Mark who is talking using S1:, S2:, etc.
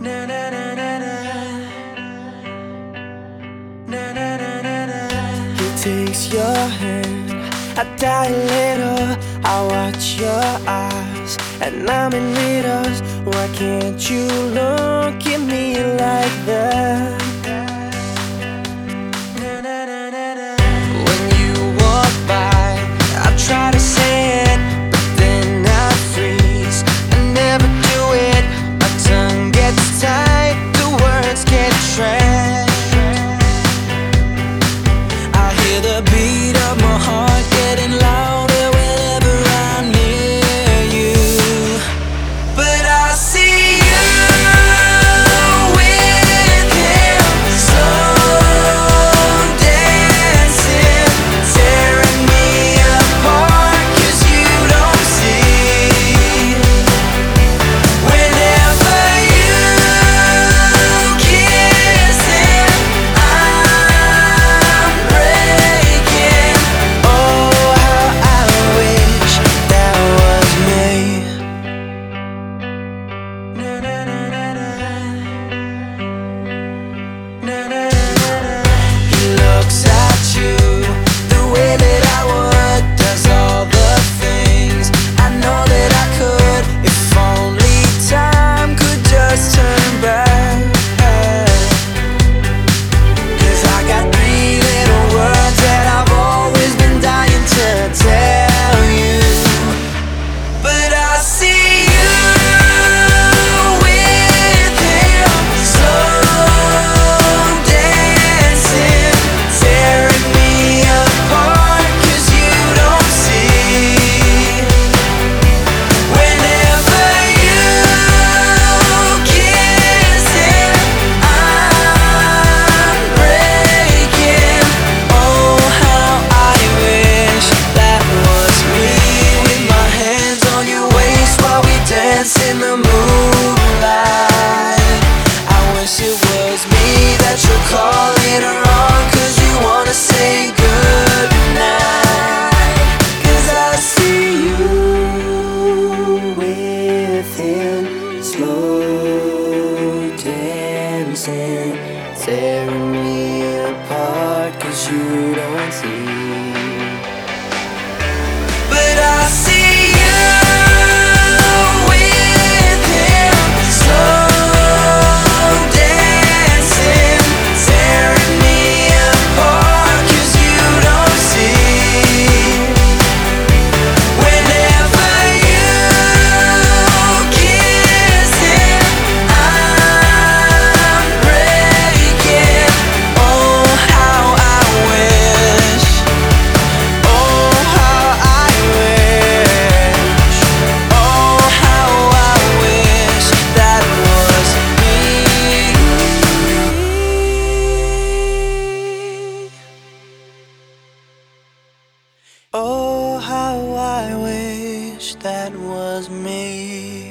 S1: Na na na na na. Na na na na na. He takes your hand, I die a little. I watch your eyes, and I'm in riddles. Why can't you look at me like that? Na na na na na. When you walk by, I try to say it, but then I freeze. I never do it. My tongue gets tied, the words get trapped. I hear the beat of my heart getting louder whenever I'm near you. But I see you with him, slow dancing, tearing me apart 'cause you don't see. Whenever you kiss him, I'm breaking. Oh, how I wish that was me. Na na na na na. Na na na na. He looks at you the way that I would, does all the things I know that I could, if only time could just turn back. 'Cause I got 3 little words that I've always been dying to tell you. But I see you with him, slow dancing, tearing me apart 'cause you don't see. Whenever you kiss him, I'm breaking. Oh, how I wish that was me, with my hands on your waist while we dance in the moonlight. I wish it was me that you're calling on 'cause you wanna say goodnight. 'Cause I see you with him, slow dancing, tearing me apart 'cause you don't see. But I see you with him, slow dancing, tearing me apart 'cause you don't see. Whenever you kiss him, I'm breaking. Oh, how I wish. Oh, how I wish. Oh, how I wish that was me. Oh, how I wish that was me.